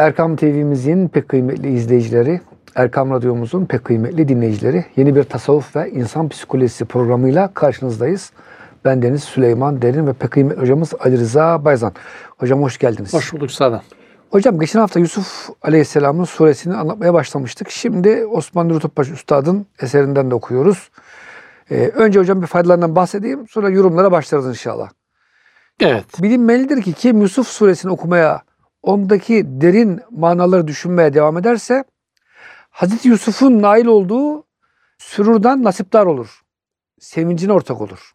Erkam TV'mizin pek kıymetli izleyicileri, Erkam Radyomuzun pek kıymetli dinleyicileri, yeni bir tasavvuf ve insan psikolojisi programıyla karşınızdayız. Ben Deniz Süleyman Derin ve pek kıymetli hocamız Ali Rıza Bayzan. Hocam hoş geldiniz. Hoş bulduk sana. Hocam geçen hafta Yusuf Aleyhisselam'ın suresini anlatmaya başlamıştık. Şimdi Osman Nuri Topbaş Üstad'ın eserinden de okuyoruz. Önce hocam bir faydalarından bahsedeyim, sonra yorumlara başlarız inşallah. Evet. Bilinmelidir ki kim Yusuf suresini okumaya, ondaki derin manaları düşünmeye devam ederse, Hazreti Yusuf'un nail olduğu sürurdan nasipdar olur. Sevincine ortak olur.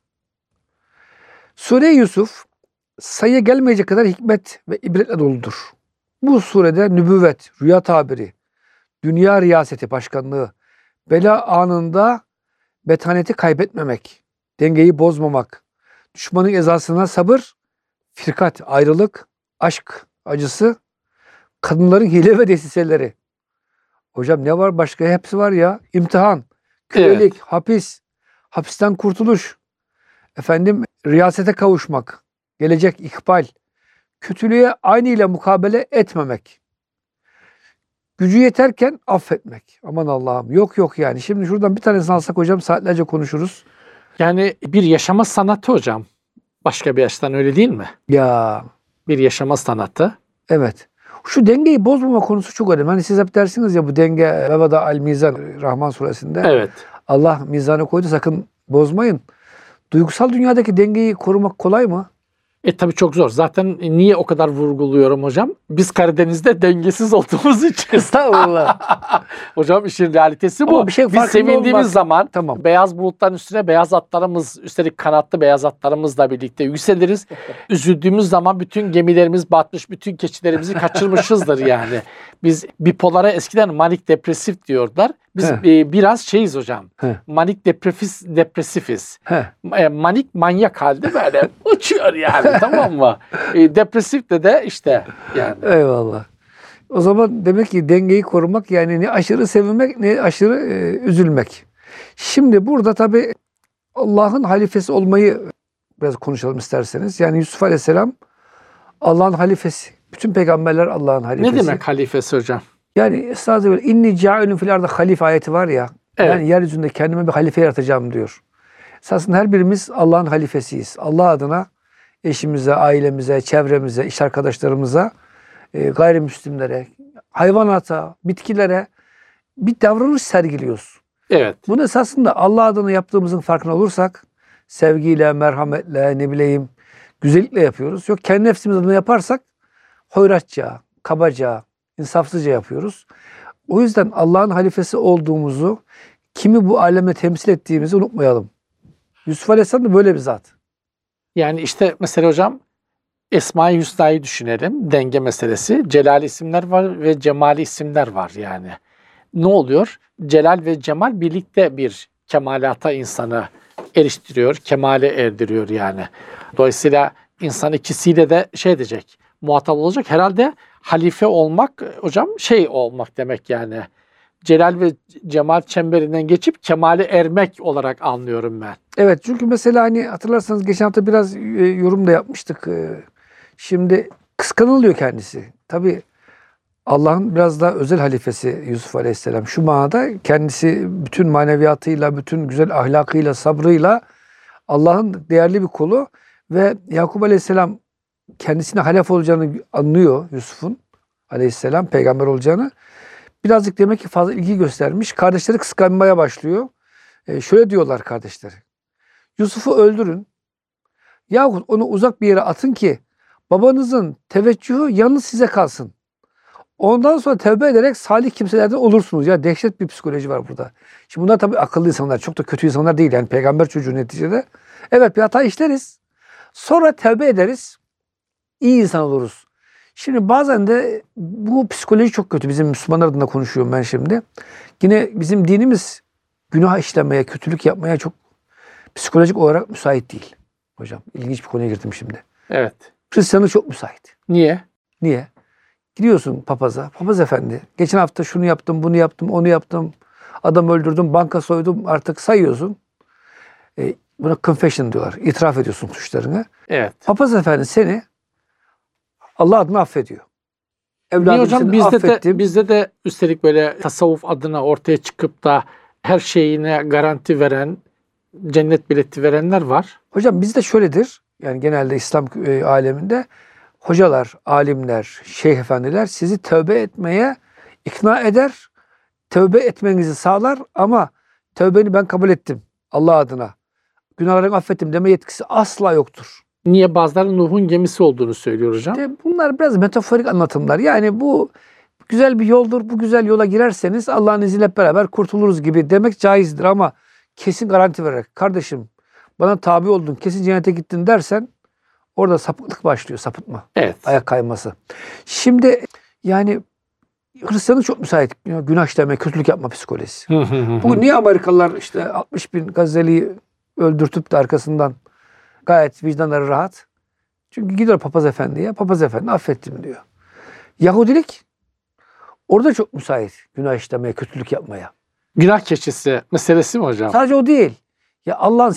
Sure-i Yusuf, sayıya gelmeyecek kadar hikmet ve ibretle doludur. Bu surede nübüvvet, rüya tabiri, dünya riyaseti, başkanlığı, bela anında betaneti kaybetmemek, dengeyi bozmamak, düşmanın ezasına sabır, firkat, ayrılık, aşk acısı, kadınların hile ve desiseleri. Hocam ne var başka? Hepsi var ya. İmtihan, kölelik, Evet. hapis, hapisten kurtuluş, riyasete kavuşmak, gelecek ikbal, kötülüğe aynı ile mukabele etmemek, gücü yeterken affetmek. Aman Allah'ım. Yok yani. Şimdi şuradan bir tanesini alsak hocam saatlerce konuşuruz. Yani bir yaşama sanatı hocam. Başka bir açıdan öyle değil mi? Ya Bir yaşama sanatı. evet. Şu dengeyi bozmama konusu çok önemli. Hani siz hep dersiniz ya, bu denge Vevada al mizan Rahman suresinde. Evet. Allah mizanı koydu, sakın bozmayın. Duygusal dünyadaki dengeyi korumak kolay mı? Tabii çok zor. Zaten niye o kadar vurguluyorum hocam? Biz Karadeniz'de dengesiz olduğumuz için. Estağfurullah. Hocam işin realitesi bu. Ama bir şey Biz farkında sevindiğimiz olmak. zaman Tamam. beyaz bulutların üstüne beyaz atlarımız, üstelik kanatlı beyaz atlarımızla birlikte yükseliriz. Üzüldüğümüz zaman bütün gemilerimiz batmış, bütün keçilerimizi kaçırmışızdır yani. Biz bipolara eskiden manik depresif diyorlar. Biz biraz şeyiz hocam. Manik depresifiz. Manik manyak halde böyle uçuyor yani, tamam mı? Depresif de işte yani. Eyvallah. O zaman demek ki dengeyi korumak, yani ne aşırı sevinmek ne aşırı üzülmek. Şimdi burada tabii Allah'ın halifesi olmayı biraz konuşalım isterseniz. Yani Yusuf Aleyhisselam Allah'ın halifesi. Bütün peygamberler Allah'ın halifesi. Ne demek halifesi hocam? Yani estağfurullah, inni câilun fil ardı halife ayeti var ya. Evet. Yani yeryüzünde kendime bir halife yaratacağım diyor. Esasında her birimiz Allah'ın halifesiyiz. Allah adına eşimize, ailemize, çevremize, iş arkadaşlarımıza, gayrimüslimlere, hayvanata, bitkilere bir davranış sergiliyoruz. Evet. Bunu esasında Allah adına yaptığımızın farkına olursak, sevgiyle, merhametle, güzellikle yapıyoruz. Yok kendi nefsimiz adına yaparsak hoyratça, kabaca, insafsızca yapıyoruz. O yüzden Allah'ın halifesi olduğumuzu, kimi bu aleme temsil ettiğimizi unutmayalım. Yusuf Aleyhisselam da böyle bir zat. Yani işte mesela hocam Esma-i Hüsna'yı düşünelim. Denge meselesi. Celal isimler var ve Cemali isimler var yani. Ne oluyor? Celal ve Cemal birlikte bir kemalata insanı eriştiriyor, kemale erdiriyor yani. Dolayısıyla insan ikisiyle de şey edecek, muhatap olacak. Herhalde halife olmak hocam olmak demek yani. Celal ve Cemal çemberinden geçip kemale ermek olarak anlıyorum ben. Evet, çünkü mesela hani hatırlarsanız geçen hafta biraz yorum da yapmıştık. Şimdi kıskanılıyor kendisi. Tabii Allah'ın biraz daha özel halifesi Yusuf Aleyhisselam. Şu manada kendisi bütün maneviyatıyla, bütün güzel ahlakıyla, sabrıyla Allah'ın değerli bir kulu ve Yakup Aleyhisselam kendisine halef olacağını anlıyor, Yusuf'un Aleyhisselam peygamber olacağını. Birazcık demek ki fazla ilgi göstermiş. Kardeşleri kıskanmaya başlıyor. Şöyle diyorlar kardeşleri: Yusuf'u öldürün yahut onu uzak bir yere atın ki babanızın teveccühü yalnız size kalsın. Ondan sonra tevbe ederek salih kimselerden olursunuz. Ya dehşet bir psikoloji var burada. Şimdi bunlar tabii akıllı insanlar. Çok da kötü insanlar değil. Yani peygamber çocuğu neticede. Evet, bir hata işleriz. Sonra tevbe ederiz. İyi insan oluruz. Şimdi bazen de bu psikoloji çok kötü. Bizim Müslümanlar adına konuşuyorum ben şimdi. Yine bizim dinimiz günah işlemeye, kötülük yapmaya çok psikolojik olarak müsait değil. Hocam ilginç bir konuya girdim şimdi. Evet. Hristiyanlık çok müsait. Niye? Niye? Gidiyorsun papaza. Papaz efendi, geçen hafta şunu yaptım, bunu yaptım, onu yaptım. Adam öldürdüm, banka soydum, artık sayıyorsun. Buna confession diyorlar. İtiraf ediyorsun suçlarını. Evet. Papaz efendi seni Allah adına affediyor. Niye Evladım hocam seni bizde affettim. bizde de üstelik böyle tasavvuf adına ortaya çıkıp da her şeyine garanti veren, cennet bileti verenler var. Hocam bizde şöyledir. Yani genelde İslam aleminde hocalar, alimler, şeyh efendiler sizi tövbe etmeye ikna eder. Tövbe etmenizi sağlar ama tövbeni ben kabul ettim Allah adına. Günahlarını affettim deme yetkisi asla yoktur. Niye bazıları Nuh'un gemisi olduğunu söylüyor hocam? İşte bunlar biraz metaforik anlatımlar. Yani bu güzel bir yoldur. Bu güzel yola girerseniz Allah'ın izniyle hep beraber kurtuluruz gibi demek caizdir ama kesin garanti vererek kardeşim bana tabi oldun, kesin cennete gittin dersen orada sapıklık başlıyor, sapıtma, Evet. ayak kayması. Şimdi yani Hristiyanlık çok müsait. Günah işleme, kötülük yapma psikolojisi. Bugün niye Amerikalılar işte 60 bin Gazze'liyi öldürtüp de arkasından gayet vicdanları rahat? Çünkü gidiyor papaz efendiye. Papaz efendi affettim diyor. Yahudilik orada çok müsait günah işlemeye, kötülük yapmaya. Günah keçisi meselesi mi hocam? Sadece o değil. Ya Allah'ın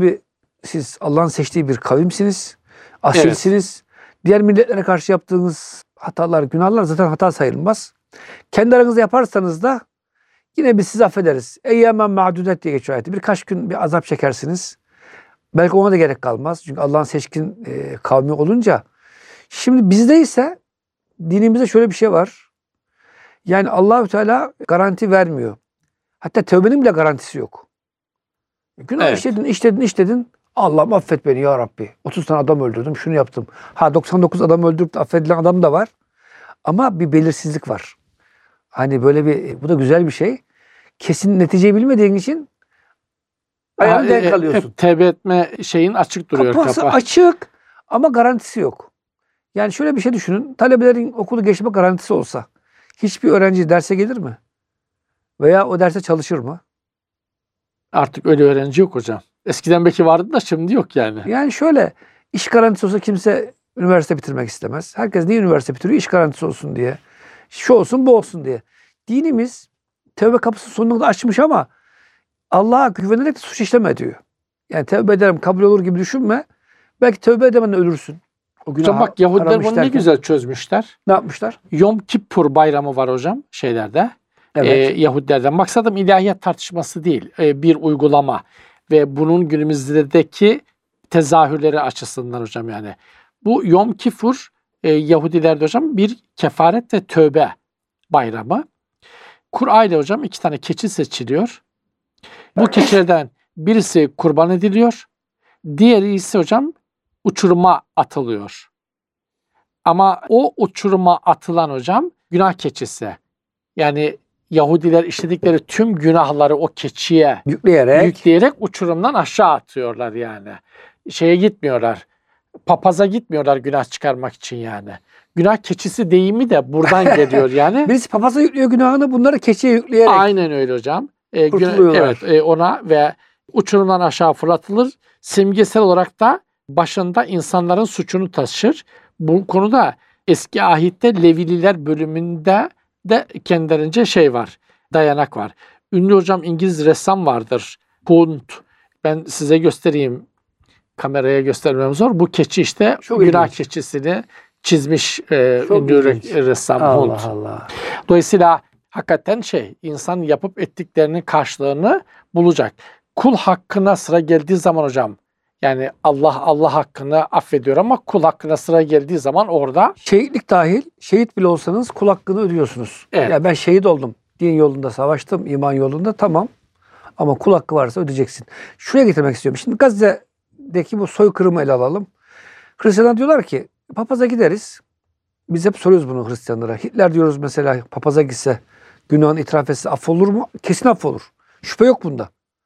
siz Allah'ın seçtiği bir kavimsiniz. Asilsiniz. Diğer milletlere karşı yaptığınız hatalar, günahlar zaten hata sayılmaz. Kendi aranızda yaparsanız da yine biz sizi affederiz. Eyyemen ma'dudet diye geçiyor ayette. Birkaç gün bir azap çekersiniz. Belki ona da gerek kalmaz. Çünkü Allah'ın seçkin kavmi olunca. Şimdi bizde ise dinimizde şöyle bir şey var. Yani Allahü Teala garanti vermiyor. Hatta tövbenin bile garantisi yok. Günah Evet. işledin. Allah'ım affet beni ya Rabbi. 30 tane adam öldürdüm, şunu yaptım. 99 adam öldürüp de affedilen adam da var. Ama bir belirsizlik var. Hani böyle bu da güzel bir şey. Kesin neticeyi bilmediğin için ayağını denk kalıyorsun. Hep tevbe etme şeyin açık duruyor Kapısı kapı. açık ama garantisi yok. Yani şöyle bir şey düşünün. Talebelerin okulu geçme garantisi olsa hiçbir öğrenci derse gelir mi? Veya o derse çalışır mı? Artık öyle öğrenci yok hocam. Eskiden belki vardı da şimdi yok yani. Yani şöyle iş garantisi olsa kimse üniversite bitirmek istemez. Herkes niye üniversite bitiriyor? İş garantisi olsun diye. Şu olsun bu olsun diye. Dinimiz tövbe kapısını sonuna kadar açmış ama Allah'a güvenerek de suç işleme diyor. Yani tövbe ederim kabul olur gibi düşünme. Belki tövbe edemeden ölürsün. O Hocam bak Yahudiler bunu ne güzel çözmüşler. Ne yapmışlar? Yom Kippur bayramı var hocam şeylerde. Evet. Yahudilerden. Maksadım ilahiyat tartışması değil. Bir uygulama ve bunun günümüzdeki tezahürleri açısından hocam yani. Bu Yom Kippur Yahudilerde hocam bir kefaret ve tövbe bayramı. Kur'a ile hocam 2 tane keçi seçiliyor. Bu keçilerden birisi kurban ediliyor. Diğeri ise hocam uçuruma atılıyor. Ama o uçuruma atılan hocam günah keçisi. Yani Yahudiler işledikleri tüm günahları o keçiye yükleyerek uçurumdan aşağı atıyorlar yani. Şeye gitmiyorlar. Papaza gitmiyorlar günah çıkarmak için yani. Günah keçisi deyimi de buradan geliyor yani. Birisi papaza yüklüyor günahını, bunları keçiye yükleyerek. Aynen öyle hocam. Kurtuluyorlar. Evet, ona ve uçurumdan aşağı fırlatılır. Simgesel olarak da başında insanların suçunu taşır. Bu konuda eski ahitte Levililer bölümünde de kendilerince şey var, dayanak var. Ünlü hocam İngiliz ressam vardır. Punt. Ben size göstereyim. Kameraya göstermem zor. Bu keçi işte Çok günah ilginç. keçisini çizmiş Çok ünlü ilginç. ressam Punt. Allah Allah. Dolayısıyla hakikaten insan yapıp ettiklerinin karşılığını bulacak. Kul hakkına sıra geldiği zaman hocam yani Allah hakkını affediyor ama kul hakkına sıra geldiği zaman orada Şehitlik dahil, şehit bile olsanız kul hakkını ödüyorsunuz. Evet. Ya ben şehit oldum. Din yolunda savaştım, iman yolunda tamam. Ama kul hakkı varsa ödeyeceksin. Şuraya getirmek istiyorum. Şimdi Gazze'deki bu soykırımı ele alalım. Hristiyanlar diyorlar ki papaza gideriz. Biz hep soruyoruz bunu Hristiyanlara. Hitler diyoruz mesela papaza gitse, günahını itiraf etse affolur mu? Kesin affolur. Şüphe yok bunda.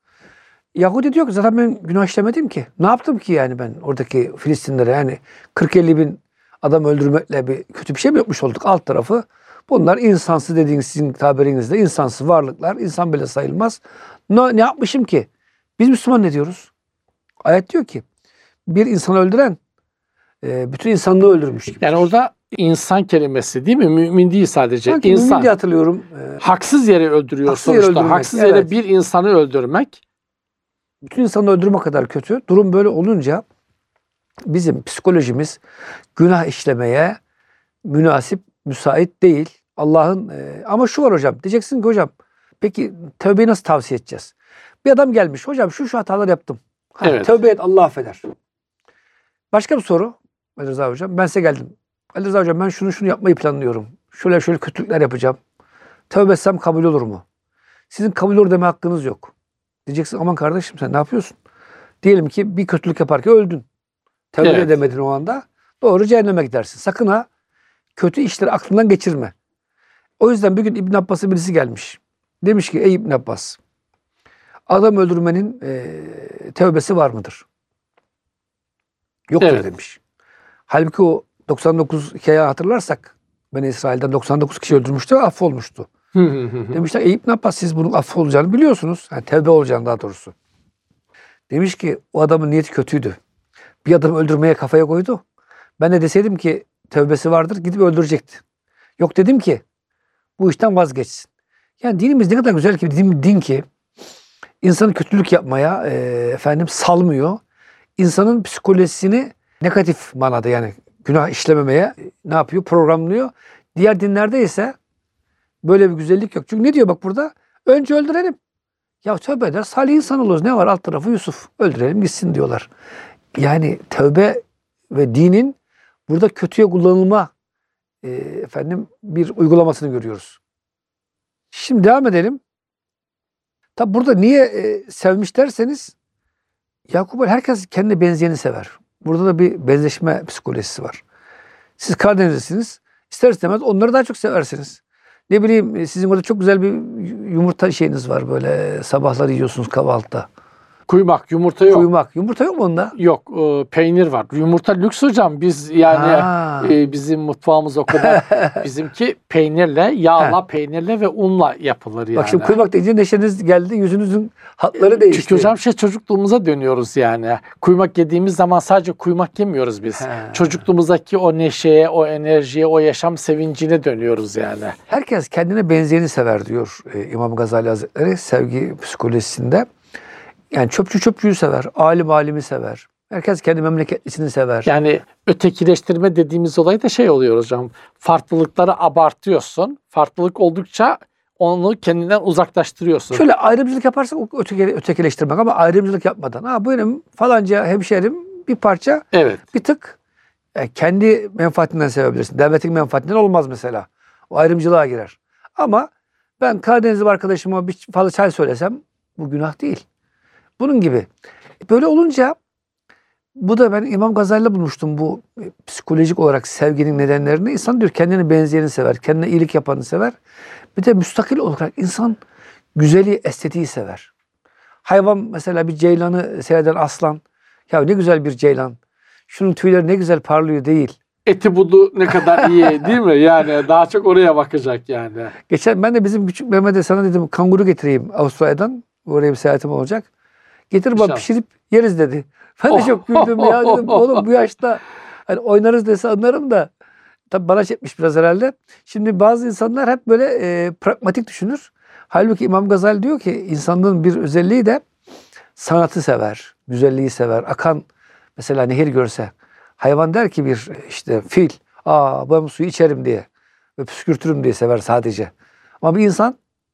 Yahudi diyor ki zaten ben günah işlemedim ki. Ne yaptım ki yani ben oradaki Filistinlere yani 40-50 bin adam öldürmekle bir kötü bir şey mi yapmış olduk alt tarafı? Bunlar insansız dediğiniz sizin tabirinizde insansız varlıklar. İnsan bile sayılmaz. Ne yapmışım ki? Biz Müslüman ne diyoruz? Ayet diyor ki bir insanı öldüren bütün insanlığı öldürmüş gibi. yani orada insan kelimesi değil mi? Mümin değil sadece. Sanki İnsan. mümin diye hatırlıyorum. Haksız yere öldürüyor Haksız yere sonuçta. öldürmek, Haksız yere evet. bir insanı öldürmek. Bütün insanı öldürme kadar kötü. Durum böyle olunca bizim psikolojimiz günah işlemeye münasip müsait değil. Allah'ın ama şu var hocam. Diyeceksin ki hocam peki tövbeyi nasıl tavsiye edeceğiz? Bir adam gelmiş. Hocam şu hatalar yaptım. Evet. Tövbe et Allah affeder. Başka bir soru. Ali Rıza hocam. Ben size geldim. Ali Rıza hocam ben şunu yapmayı planlıyorum. Şöyle kötülükler yapacağım. Tövbe etsem kabul olur mu? Sizin kabul olur deme hakkınız yok. Diyeceksin aman kardeşim sen ne yapıyorsun? Diyelim ki bir kötülük yaparken öldün. Tövbe Evet. edemedin o anda. Doğru cehenneme gidersin. Sakın ha kötü işleri aklından geçirme. O yüzden bir gün İbn Abbas'a birisi gelmiş. Demiş ki ey İbn Abbas adam öldürmenin tövbesi var mıdır? Yoktur Evet. demiş. Halbuki o 99 hikaye hatırlarsak Beni İsrail'den 99 kişi öldürmüştü ve affolmuştu. Demişler ey İbn Abbas siz bunun affolacağını biliyorsunuz. Yani tevbe olacağını daha doğrusu. Demiş ki o adamın niyeti kötüydü. Bir adamı öldürmeye kafaya koydu. Ben de deseydim ki tövbesi vardır gidip öldürecekti. Yok dedim ki bu işten vazgeçsin. Yani dinimiz ne kadar güzel ki din ki insanı kötülük yapmaya salmıyor. İnsanın psikolojisini negatif manada yani günah işlememeye ne yapıyor? Programlıyor. Diğer dinlerde ise böyle bir güzellik yok. Çünkü ne diyor bak burada? Önce öldürelim. Ya tövbe eder salih insan oluruz. Ne var alt tarafı Yusuf. Öldürelim gitsin diyorlar. Yani tövbe ve dinin burada kötüye kullanılma bir uygulamasını görüyoruz. Şimdi devam edelim. Tabi burada niye sevmiş derseniz Yakup herkes kendine benzeyeni sever. Burada da bir benzeşme psikolojisi var. Siz Karadenizlisiniz. İster istemez onları daha çok seversiniz. Ne bileyim sizin orada çok güzel bir yumurta şeyiniz var böyle sabahları yiyorsunuz kahvaltıda. Kuymak, yumurta yok. Kuymak. Yumurta yok mu onda? Yok, peynir var. Yumurta lüks hocam. Biz yani bizim mutfağımız o kadar. Bizimki peynirle, yağla, peynirle ve unla yapılır yani. Bak şimdi kuymak deyince neşeniz geldi, yüzünüzün hatları değişti. Çünkü hocam çocukluğumuza dönüyoruz yani. Kuymak yediğimiz zaman sadece kuymak yemiyoruz biz. Çocukluğumuzdaki o neşeye, o enerjiye, o yaşam sevincine dönüyoruz yani. Herkes kendine benzeyeni sever diyor İmam Gazali Hazretleri sevgi psikolojisinde. Yani çöpçü çöpçüyü sever, alim alimi sever. Herkes kendi memleketlisini sever. Yani ötekileştirme dediğimiz olay da şey oluyor hocam. Farklılıkları abartıyorsun. Farklılık oldukça onu kendinden uzaklaştırıyorsun. Şöyle ayrımcılık yaparsak ötekileştirmek ama ayrımcılık yapmadan. Bu benim falanca hemşerim bir parça Evet. bir tık kendi menfaatinden sevebilirsin. Devletin menfaatinden olmaz mesela. O ayrımcılığa girer. Ama ben Karadenizli bir arkadaşıma bir fazla çay söylesem bu günah değil. Bunun gibi. Böyle olunca bu da ben İmam Gazali'yle bulmuştum bu psikolojik olarak sevginin nedenlerini. İnsan diyor kendine benzeyeni sever, kendine iyilik yapanı sever. Bir de müstakil olarak insan güzeli, estetiği sever. Hayvan mesela bir ceylanı seyreden aslan. Ya ne güzel bir ceylan. Şunun tüyleri ne güzel parlıyor değil. Eti budu ne kadar iyi değil mi? Yani daha çok oraya bakacak yani. Geçen ben de bizim küçük Mehmet'e sana dedim kanguru getireyim Avustralya'dan. Oraya bir seyahatim olacak. Getir bak İnşallah. pişirip yeriz dedi. Ben de çok güldüm ya dedim. Oğlum bu yaşta hani oynarız dese anlarım da tabii bana çekmiş biraz herhalde. Şimdi bazı insanlar hep böyle pragmatik düşünür. Halbuki İmam Gazali diyor ki insanlığın bir özelliği de sanatı sever, güzelliği sever. Akan mesela nehir görse hayvan der ki bir işte fil ben bu suyu içerim diye ve püskürtürüm diye sever sadece. Ama bir insan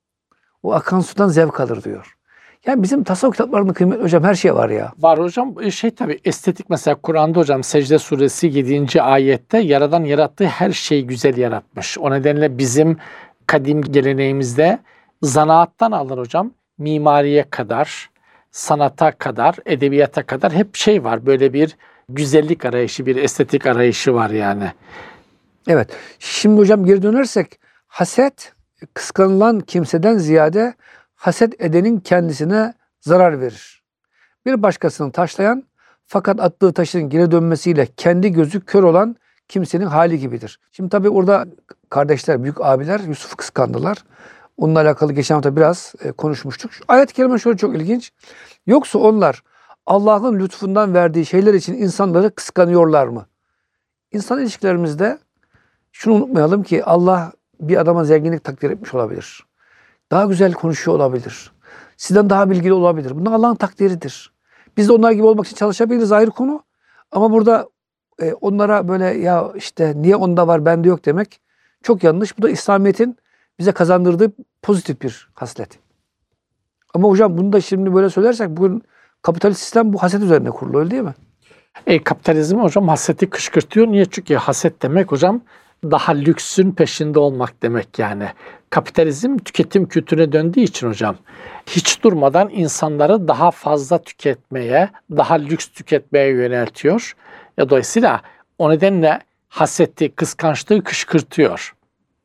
o akan sudan zevk alır diyor. Yani bizim tasavvuf kitaplarında kıymetli hocam her şey var ya. Var hocam. Tabii estetik mesela Kur'an'da hocam Secde Suresi 7. ayette Yaradan yarattığı her şeyi güzel yaratmış. O nedenle bizim kadim geleneğimizde zanaattan alır hocam. Mimariye kadar, sanata kadar, edebiyata kadar hep şey var. Böyle bir güzellik arayışı, bir estetik arayışı var yani. Evet. Şimdi hocam geri dönersek haset kıskanılan kimseden ziyade haset edenin kendisine zarar verir. Bir başkasını taşlayan fakat attığı taşın geri dönmesiyle kendi gözü kör olan kimsenin hali gibidir. Şimdi tabii orada kardeşler, büyük abiler Yusuf'u kıskandılar. Onunla alakalı geçen hafta biraz konuşmuştuk. Şu ayet-i kerime şöyle çok ilginç. Yoksa onlar Allah'ın lütfundan verdiği şeyler için insanları kıskanıyorlar mı? İnsan ilişkilerimizde şunu unutmayalım ki Allah bir adama zenginlik takdir etmiş olabilir. Daha güzel konuşuyor olabilir. Sizden daha bilgili olabilir. Bunlar Allah'ın takdiridir. Biz de onlar gibi olmak için çalışabiliriz ayrı konu. Ama burada onlara böyle ya işte niye onda var bende yok demek çok yanlış. Bu da İslamiyet'in bize kazandırdığı pozitif bir haslet. Ama hocam bunu da şimdi böyle söylersek bugün kapitalist sistem bu haset üzerine kurulu, öyle değil mi? Kapitalizm hocam haseti kışkırtıyor. Niye? Çünkü haset demek hocam daha lüksün peşinde olmak demek yani. Kapitalizm tüketim kültürüne döndüğü için hocam hiç durmadan insanları daha fazla tüketmeye, daha lüks tüketmeye yöneltiyor. Dolayısıyla o nedenle haseti, kıskançlığı kışkırtıyor.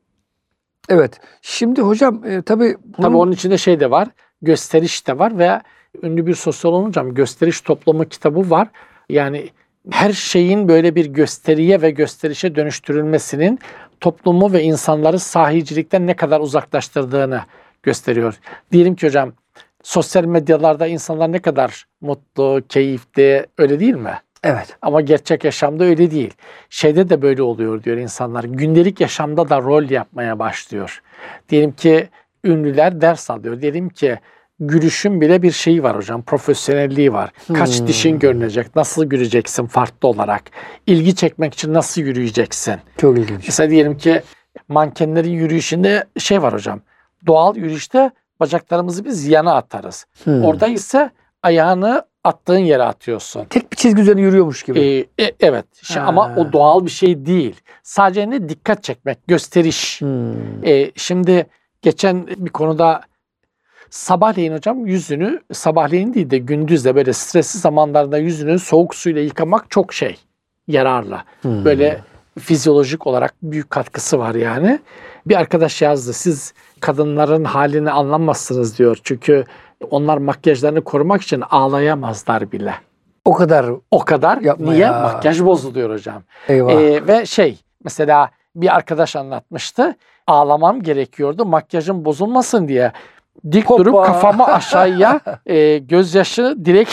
Evet. Şimdi hocam tabii Tabii onun içinde şey de var, gösteriş de var ve ünlü bir sosyolog hocam gösteriş toplumu kitabı var. Yani her şeyin böyle bir gösteriye ve gösterişe dönüştürülmesinin toplumu ve insanları sahicilikten ne kadar uzaklaştırdığını gösteriyor. Diyelim ki hocam sosyal medyalarda insanlar ne kadar mutlu, keyifli, öyle değil mi? evet. Ama gerçek yaşamda öyle değil. Şeyde de böyle oluyor diyor insanlar. Gündelik yaşamda da rol yapmaya başlıyor. Diyelim ki ünlüler ders alıyor. Diyelim ki gülüşün bile bir şeyi var hocam. Profesyonelliği var. Kaç dişin görünecek? Nasıl güleceksin farklı olarak? İlgi çekmek için nasıl yürüyeceksin? Çok ilginç. Mesela diyelim ki mankenlerin yürüyüşünde şey var hocam. Doğal yürüyüşte bacaklarımızı biz yana atarız. Orada ise ayağını attığın yere atıyorsun. Tek bir çizgi üzerine yürüyormuş gibi. Evet. Ama o doğal bir şey değil. Sadece ne? Dikkat çekmek, gösteriş. Şimdi geçen bir konuda sabahleyin hocam yüzünü, sabahleyin değil de gündüz de böyle stresli zamanlarda yüzünü soğuk suyla yıkamak çok yararlı. Böyle fizyolojik olarak büyük katkısı var yani. Bir arkadaş yazdı. Siz kadınların halini anlamazsınız diyor. Çünkü onlar makyajlarını korumak için ağlayamazlar bile. O kadar. O kadar. Yapma Niye? ya. Makyaj bozuluyor hocam. Eyvah. Ve mesela bir arkadaş anlatmıştı. Ağlamam gerekiyordu makyajım bozulmasın diye. Dik Hoppa. durup kafamı aşağıya gözyaşı direkt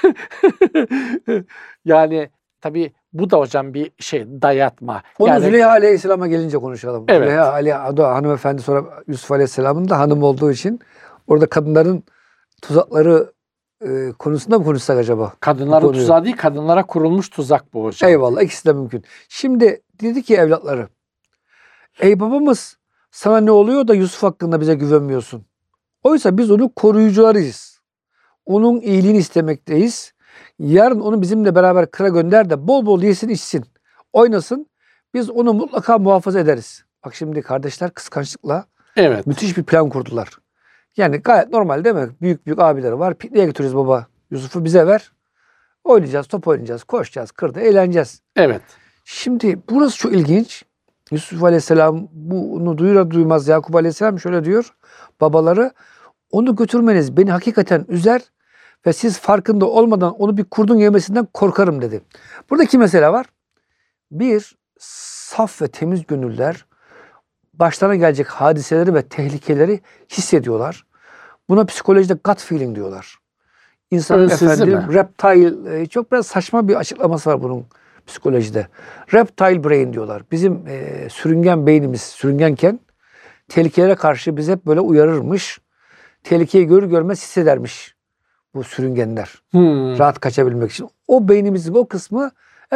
yani tabii bu da hocam bir dayatma. Onu Yani, Züleyha Aleyhisselam'a gelince konuşalım. Evet. Züleyha hanımefendi, sonra Yusuf Aleyhisselam'ın da hanım olduğu için orada kadınların tuzakları konusunda mı konuşsak acaba? kadınların tuzağı değil, kadınlara kurulmuş tuzak bu hocam. Eyvallah, ikisi de mümkün. Şimdi dedi ki evlatları, ey babamız, sana ne oluyor da Yusuf hakkında bize güvenmiyorsun? Oysa biz onun koruyucularıyız. Onun iyiliğini istemekteyiz. Yarın onu bizimle beraber kıra gönder de bol bol yesin içsin, oynasın. Biz onu mutlaka muhafaza ederiz. Bak şimdi kardeşler kıskançlıkla Evet. müthiş bir plan kurdular. Yani gayet normal değil mi? Büyük büyük abileri var. Pikniğe götürürüz baba. Yusuf'u bize ver. Oynayacağız, top oynayacağız, koşacağız, kırda eğleneceğiz. Evet. Şimdi burası çok ilginç. Yusuf Aleyhisselam bunu duyur duymaz Yakup Aleyhisselam şöyle diyor. Babaları, onu götürmeniz beni hakikaten üzer ve siz farkında olmadan onu bir kurdun yemesinden korkarım dedi. Burada iki mesele var. Bir, saf ve temiz gönüller başlarına gelecek hadiseleri ve tehlikeleri hissediyorlar. Buna psikolojide gut feeling diyorlar. İnsan Önsezi mi? reptile, çok biraz saçma bir açıklaması var bunun psikolojide. Reptile brain diyorlar. Bizim sürüngen beynimiz sürüngenken tehlikelere karşı bizi hep böyle uyarırmış. Tehlikeyi görür görmez hissedermiş bu sürüngenler. Rahat kaçabilmek için. O beynimizin o kısmı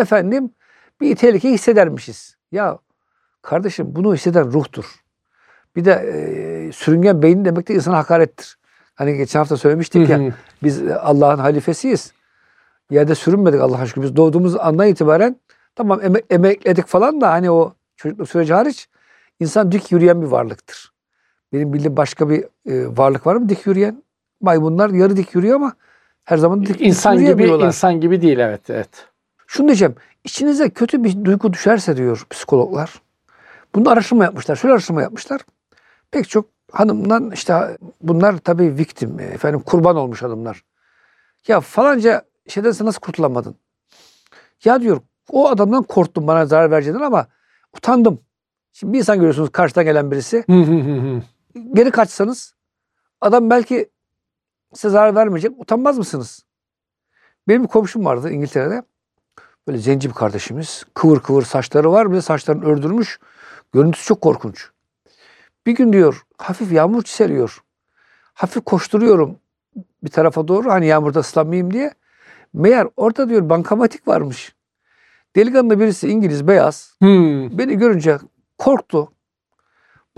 bir tehlikeyi hissedermişiz. Ya kardeşim, bunu hisseden ruhtur. Bir de sürüngen beyin demek de insana hakarettir. Hani geçen hafta söylemiştik ya, biz Allah'ın halifesiyiz. Yerde sürünmedik Allah'a şükür. Biz doğduğumuz andan itibaren tamam emekledik falan da hani o çocukluk süreci hariç insan dik yürüyen bir varlıktır. Benim bildiğim başka bir varlık var mı dik yürüyen? Maymunlar yarı dik yürüyor ama her zaman dik yürüyemiyorlar. İnsan gibi değil, evet. Şunu diyeceğim. İçinize kötü bir duygu düşerse diyor psikologlar. Bunu araştırma yapmışlar. Şöyle araştırma yapmışlar. Pek çok hanımdan bunlar tabii victim, kurban olmuş hanımlar. Ya falanca şeyden sen nasıl kurtulamadın? Ya diyor, o adamdan korktum bana zarar vereceğinden ama utandım. Şimdi bir insan görüyorsunuz, karşıdan gelen birisi. Geri kaçsanız adam belki size zarar vermeyecek. Utanmaz mısınız? Benim bir komşum vardı İngiltere'de. Böyle zenci bir kardeşimiz. Kıvır kıvır saçları var. Bir de saçlarını ördürmüş. Görüntüsü çok korkunç. Bir gün diyor hafif yağmur çiseliyor. Hafif koşturuyorum bir tarafa doğru, hani yağmurda ıslanmayayım diye. Meğer orada diyor bankamatik varmış. Delikanlı birisi, İngiliz, beyaz. Beni görünce korktu.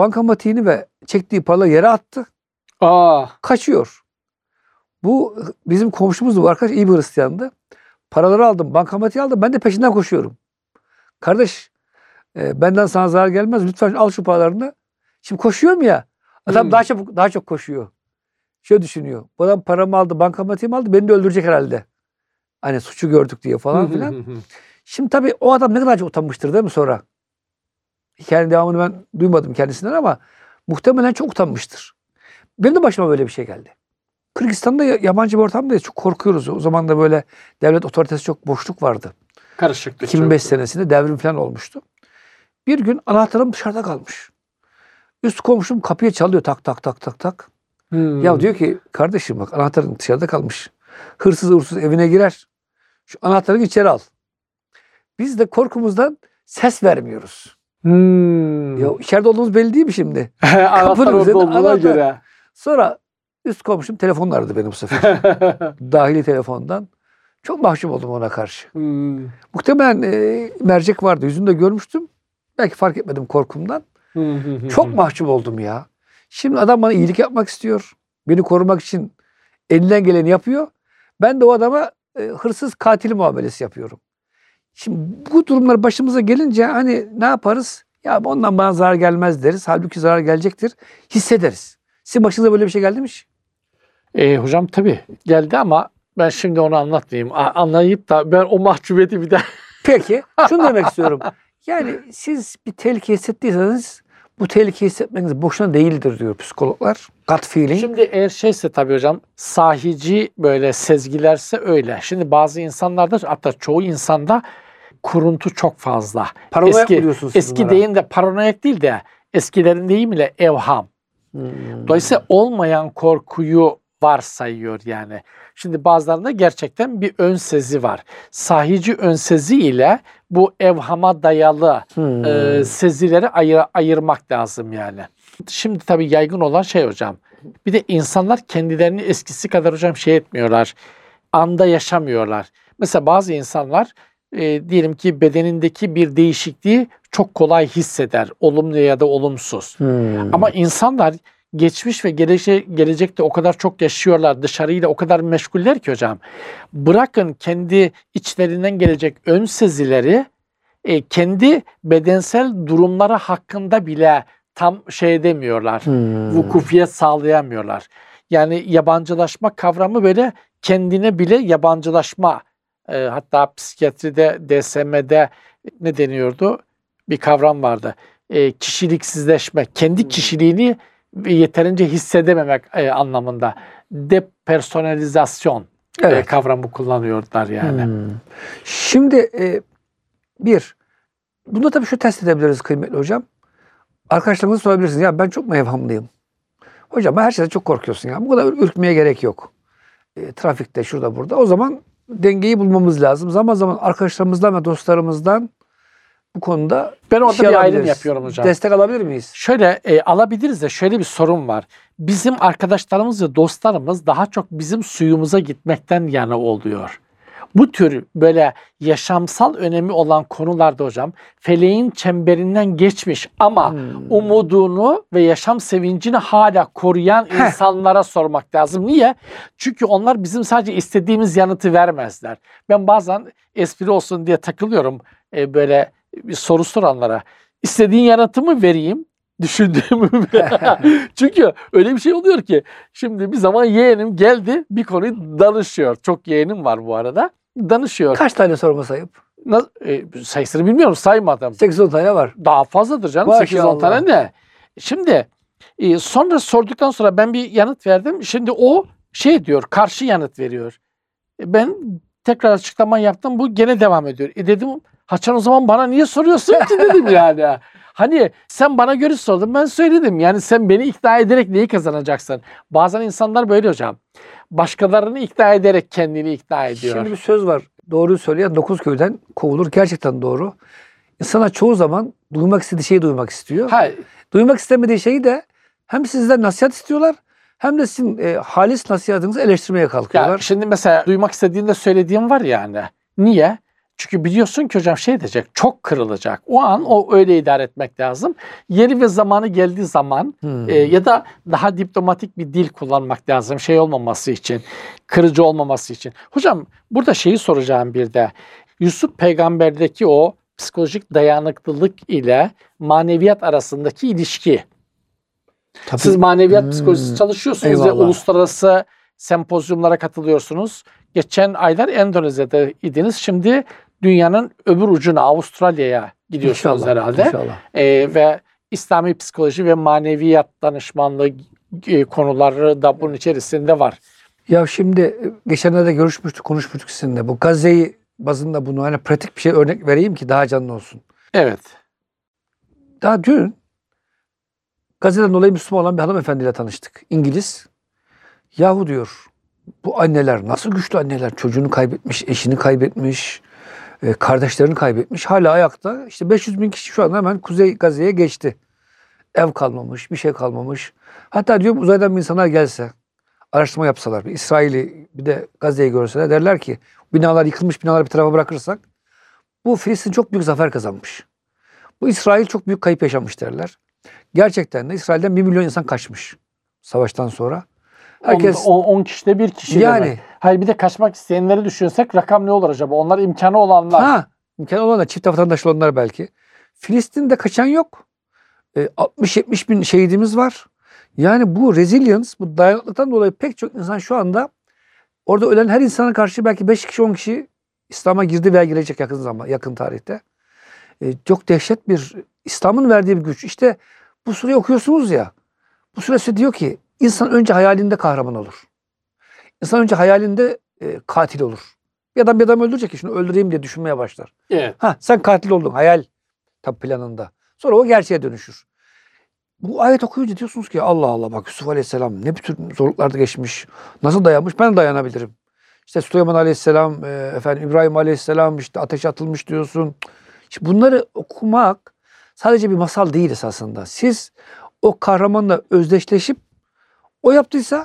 bankamatiğini ve çektiği paraları yere attı. Aa. Kaçıyor. Bu bizim komşumuz bu arkadaş, iyi bir Hristiyandı. Paraları aldım, bankamatiği aldım. Ben de peşinden koşuyorum. Kardeş, benden sana zarar gelmez. Lütfen al şu paralarını. Şimdi koşuyorum ya. Adam daha çok koşuyor. Şöyle düşünüyor. Bu adam paramı aldı, bankamatiğimi aldı. Beni de öldürecek herhalde. Hani suçu gördük diye falan filan. Şimdi tabii o adam ne kadar çok utanmıştır değil mi sonra? Hikayenin devamını ben duymadım kendisinden ama muhtemelen çok utanmıştır. Benim de başıma böyle bir şey geldi. Kırgızistan'da yabancı bir ortamdayız. Çok korkuyoruz. O zaman da böyle devlet otoritesi çok boşluk vardı. Karışıklık. 2005 senesinde devrim falan olmuştu. Bir gün anahtarım dışarıda kalmış. Üst komşum kapıya çalıyor tak tak tak tak tak. Ya diyor ki kardeşim bak anahtarın dışarıda kalmış. Hırsız uğursuz evine girer. Şu anahtarı içeri al. Biz de korkumuzdan ses vermiyoruz. Ya içeride olduğumuz belli değil mi şimdi? Anahtar orada olduğuna göre. Sonra üst komşum telefonla aradı beni bu sefer. Dahili telefondan. Çok mahcup oldum ona karşı. Muhtemelen mercek vardı. Yüzünü de görmüştüm. Belki fark etmedim korkumdan. Çok mahcup oldum ya. Şimdi adam bana iyilik yapmak istiyor. Beni korumak için elinden geleni yapıyor. Ben de o adama hırsız katil muamelesi yapıyorum. Şimdi bu durumlar başımıza gelince hani ne yaparız? Ya ondan bana zarar gelmez deriz. Halbuki zarar gelecektir. Hissederiz. Sizin başınıza böyle bir şey geldi mi hiç? Hocam tabii geldi ama ben şimdi onu anlatmayayım. Anlayıp da ben o mahcubiyeti bir daha... Peki. Şunu demek istiyorum. Yani siz bir tehlike hissettiyseniz bu tehlike hissetmeniz boşuna değildir diyor psikologlar. Gut feeling. Şimdi eğer şeyse tabii hocam sahici böyle sezgilerse öyle. Şimdi bazı insanlarda hatta çoğu insanda kuruntu çok fazla. Paranoyak mı diyorsunuz siz eski bunlara? deyim de paranoyak değil de eskilerin deyimiyle evham. Dolayısıyla olmayan korkuyu varsayıyor yani. Şimdi bazılarında gerçekten bir ön sezi var. Sahici ön sezi ile bu evhama dayalı sezileri ayırmak lazım yani. Şimdi tabii yaygın olan şey hocam. Bir de insanlar kendilerini eskisi kadar hocam şey etmiyorlar. Anda yaşamıyorlar. Mesela bazı insanlar diyelim ki bedenindeki bir değişikliği çok kolay hisseder. Olumlu ya da olumsuz. Ama insanlar geçmiş ve gelecekte o kadar çok yaşıyorlar. Dışarıyla o kadar meşguller ki hocam. Bırakın kendi içlerinden gelecek ön sezileri kendi bedensel durumları hakkında bile tam şey demiyorlar. Vukufiyet sağlayamıyorlar. Yani yabancılaşma kavramı böyle kendine bile yabancılaşma. Hatta psikiyatride, DSM'de ne deniyordu? Bir kavram vardı. Kişiliksizleşme. Kendi kişiliğini yeterince hissedememek anlamında. Depersonalizasyon kavramı kullanıyorlar yani. Şimdi bunda tabii şu test edebiliriz kıymetli hocam. Arkadaşlarınıza sorabilirsiniz. Ya ben çok mu evhamlıyım? Hocam ben her şeyden çok korkuyorsun ya. Bu kadar ürkmeye gerek yok. Trafikte şurada burada. O zaman dengeyi bulmamız lazım. Zaman zaman arkadaşlarımızdan ve dostlarımızdan bu konuda ben orada bir ayrım yapıyorum hocam. Destek alabilir miyiz? Şöyle alabiliriz de şöyle bir sorun var. Bizim arkadaşlarımız ve dostlarımız daha çok bizim suyumuza gitmekten yana oluyor. Bu tür böyle yaşamsal önemi olan konularda hocam feleğin çemberinden geçmiş ama umudunu ve yaşam sevincini hala koruyan insanlara sormak lazım. Niye? Çünkü onlar bizim sadece istediğimiz yanıtı vermezler. Ben bazen espri olsun diye takılıyorum böyle bir soru soranlara. İstediğin yanıtı mı vereyim? Düşündüğümü. Çünkü öyle bir şey oluyor ki şimdi bir zaman yeğenim geldi bir konuyu danışıyor. Çok yeğenim var bu arada. Danışıyor. Kaç tane sorma sayıp? Sayısını bilmiyorum, saymadım. 8-10 tane var. Daha fazladır canım. 8-10 tane ne? Şimdi sonra sorduktan sonra ben bir yanıt verdim. Şimdi o şey diyor, karşı yanıt veriyor. Ben tekrar açıklama yaptım. Bu gene devam ediyor. Dedim Haçan o zaman bana niye soruyorsun ki dedim yani. Hani sen bana göre sordun ben söyledim. Yani sen beni ikna ederek neyi kazanacaksın? Bazen insanlar böyle hocam. Başkalarını ikna ederek kendini ikna ediyor. Şimdi bir söz var. Doğruyu söyleyen 9 köyden kovulur. Gerçekten doğru. İnsanlar çoğu zaman duymak istediği şeyi duymak istiyor. Duymak istemediği şeyi de hem sizden nasihat istiyorlar hem de sizin halis nasihatınızı eleştirmeye kalkıyorlar. Ya şimdi mesela duymak istediğinde söylediğim var yani. Niye? Çünkü biliyorsun ki hocam şey diyecek, çok kırılacak. O an o öyle idare etmek lazım. Yeri ve zamanı geldiği zaman ya da daha diplomatik bir dil kullanmak lazım. Şey olmaması için, kırıcı olmaması için. Hocam burada şeyi soracağım bir de. Yusuf peygamberdeki o psikolojik dayanıklılık ile maneviyat arasındaki ilişki. Tabii. Siz maneviyat psikolojisi çalışıyorsunuz ve Eyvallah. uluslararası sempozyumlara katılıyorsunuz. Geçen aylar Endonezya'da idiniz. Şimdi dünyanın öbür ucuna Avustralya'ya gidiyorsunuz İnşallah, herhalde. İnşallah. Ve İslami psikoloji ve maneviyat danışmanlığı konuları da bunun içerisinde var. Ya şimdi geçenlerde görüşmüştük, konuşmuştuk sizinle. Bu Gazze'yi bazında bunu hani pratik bir şey örnek vereyim ki daha canlı olsun. Evet. Daha dün Gazze'den dolayı Müslüman olan bir hanımefendiyle tanıştık. İngiliz. Yahu diyor, bu anneler nasıl güçlü anneler. Çocuğunu kaybetmiş, eşini kaybetmiş, kardeşlerini kaybetmiş. Hala ayakta. İşte 500 bin kişi şu anda hemen Kuzey Gazze'ye geçti. Ev kalmamış, bir şey kalmamış. Hatta diyorum uzaydan bir insanlar gelse, araştırma yapsalar, bir İsrail'i bir de Gazze'yi görseler derler ki binalar yıkılmış binaları bir tarafa bırakırsak bu Filistin çok büyük zafer kazanmış. Bu İsrail çok büyük kayıp yaşamış derler. Gerçekten de İsrail'den 1 milyon insan kaçmış savaştan sonra. Herkes 10 kişide bir kişi yani demek. Hayır bir de kaçmak isteyenleri düşünsek rakam ne olur acaba? Onlar imkanı olanlar. imkanı olanlar, çift vatandaşlı olanlar belki. Filistin'de kaçan yok. 60-70 bin şehidimiz var. Yani bu resilience, bu dayanıklıktan dolayı pek çok insan şu anda orada ölen her insana karşı belki 5 kişi 10 kişi İslam'a girdi veya girecek yakın tarihte. Çok dehşet bir İslam'ın verdiği bir güç. İşte bu sureyi okuyorsunuz ya. Bu sure size diyor ki insan önce hayalinde kahraman olur. İnsan önce hayalinde katil olur. Bir adam öldürecek ki şunu öldüreyim diye düşünmeye başlar. Evet. Sen katil oldun hayal tabi planında. Sonra o gerçeğe dönüşür. Bu ayet okuyunca diyorsunuz ki Allah Allah bak Yusuf Aleyhisselam ne bütün zorluklarda geçmiş. Nasıl dayanmış ben de dayanabilirim. İşte Süleyman Aleyhisselam, İbrahim Aleyhisselam işte ateşe atılmış diyorsun. İşte bunları okumak sadece bir masal değil esasında. Siz o kahramanla özdeşleşip o yaptıysa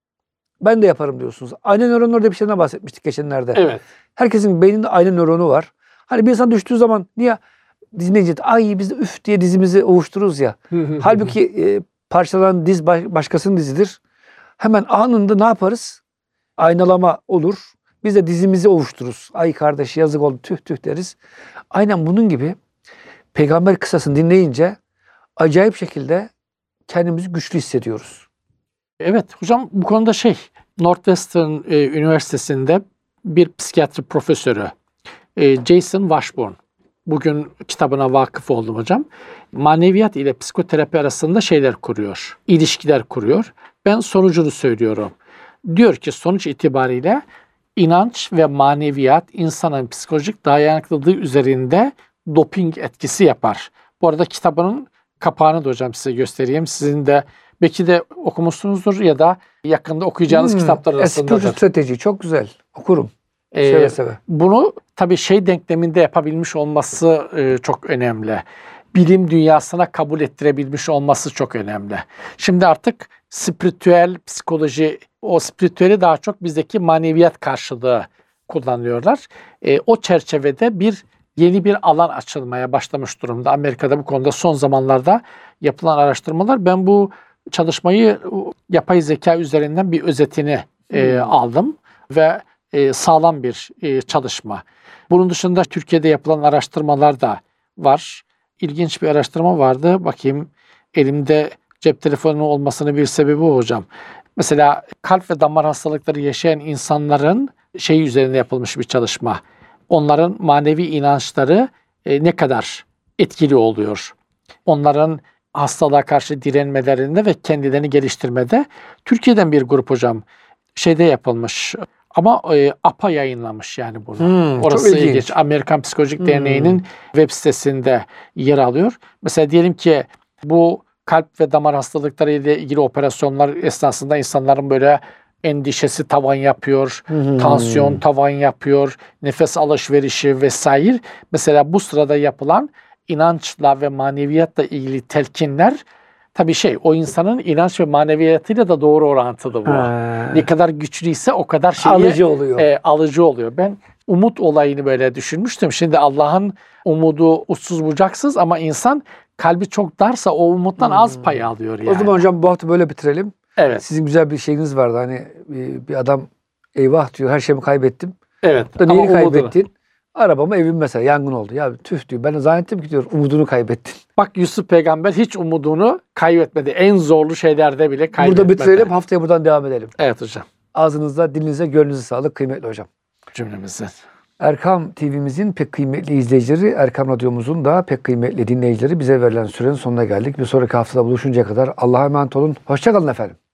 ben de yaparım diyorsunuz. Ayna nöronları diye bir şeyden bahsetmiştik geçenlerde. Evet. Herkesin beyninde ayna nöronu var. Hani bir insan düştüğü zaman niye dinleyince ay biz de üf diye dizimizi ovuştururuz ya. Halbuki parçalanan diz başkasının dizidir. Hemen anında ne yaparız? Aynalama olur. Biz de dizimizi ovuştururuz. Ay kardeş yazık oldu tüh tüh deriz. Aynen bunun gibi peygamber kıssasını dinleyince acayip şekilde kendimizi güçlü hissediyoruz. Evet hocam bu konuda Northwestern Üniversitesi'nde bir psikiyatri profesörü Jason Washburn. Bugün kitabına vakıf oldum hocam. Maneviyat ile psikoterapi arasında kuruyor. İlişkiler kuruyor. Ben sonucunu söylüyorum. Diyor ki sonuç itibariyle inanç ve maneviyat insanın psikolojik dayanıklılığı üzerinde doping etkisi yapar. Bu arada kitabının kapağını da hocam size göstereyim. Sizin de belki de okumuşsunuzdur ya da yakında okuyacağınız kitaplar arasındadır. Espri strateji çok güzel. Okurum. Seve seve. Bunu tabii denkleminde yapabilmiş olması çok önemli. Bilim dünyasına kabul ettirebilmiş olması çok önemli. Şimdi artık spiritüel psikoloji, o spiritüeli daha çok bizdeki maneviyat karşılığı kullanıyorlar. O çerçevede yeni bir alan açılmaya başlamış durumda. Amerika'da bu konuda son zamanlarda yapılan araştırmalar. Ben bu çalışmayı yapay zeka üzerinden bir özetini aldım ve sağlam bir çalışma. Bunun dışında Türkiye'de yapılan araştırmalar da var. İlginç bir araştırma vardı. Bakayım elimde cep telefonu olmasının bir sebebi o hocam. Mesela kalp ve damar hastalıkları yaşayan insanların üzerine yapılmış bir çalışma. Onların manevi inançları ne kadar etkili oluyor? Onların hastalığa karşı direnmelerinde ve kendilerini geliştirmede. Türkiye'den bir grup hocam yapılmış. Ama APA yayınlamış yani bunu. Orası ilginç. Amerikan Psikolojik Derneği'nin web sitesinde yer alıyor. Mesela diyelim ki bu kalp ve damar hastalıkları ile ilgili operasyonlar esnasında insanların böyle endişesi tavan yapıyor, tansiyon tavan yapıyor, nefes alışverişi vesaire. Mesela bu sırada yapılan inançla ve maneviyatla ilgili telkinler Tabii o insanın inanç ve maneviyatıyla da doğru orantılı bu. Ha. Ne kadar güçlüyse o kadar Alıcı oluyor. alıcı oluyor. Ben umut olayını böyle düşünmüştüm. Şimdi Allah'ın umudu uçsuz bucaksız ama insan kalbi çok darsa o umuttan az pay alıyor yani. O zaman hocam bu hafta böyle bitirelim. Evet. Sizin güzel bir şeyiniz vardı. Hani bir adam eyvah diyor, her şeyimi kaybettim. Evet. Da Ama neyi umudunu. kaybettin? Arabamı, evim mesela yangın oldu. Ya tüh diyor. Ben de zannettim ki diyor umudunu kaybettin. Bak Yusuf peygamber hiç umudunu kaybetmedi. En zorlu şeylerde bile kaybetmedi. Burada bitirelim. Haftaya buradan devam edelim. Evet hocam. Ağzınıza, dilinize, gönlünüze sağlık kıymetli hocam. Cümlemizin. Erkam TV'mizin pek kıymetli izleyicileri, Erkam Radyomuzun da pek kıymetli dinleyicileri, bize verilen sürenin sonuna geldik. Bir sonraki haftada buluşuncaya kadar Allah'a emanet olun. Hoşça kalın efendim.